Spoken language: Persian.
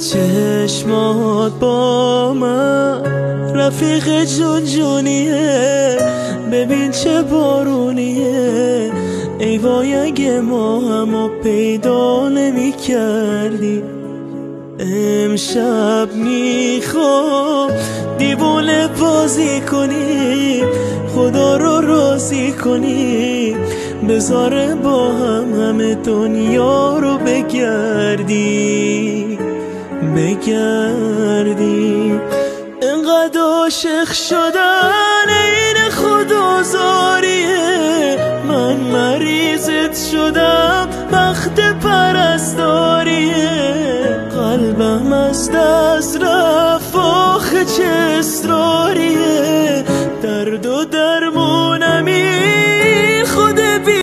چشمات با من رفیق جونیه، ببین چه بارونیه. ای وای اگه ما همو پیدا نمی کردی. امشب میخوام دیوونه بازی کنی، خدا رو راضی کنی، بذاره با هم همه دنیا رو بگردی. انقدر عاشق شدن این خدازاریه، من مریضت شدم بخت پرستاریه. قلبم از دست رفت آخه چه اصراریه، درد و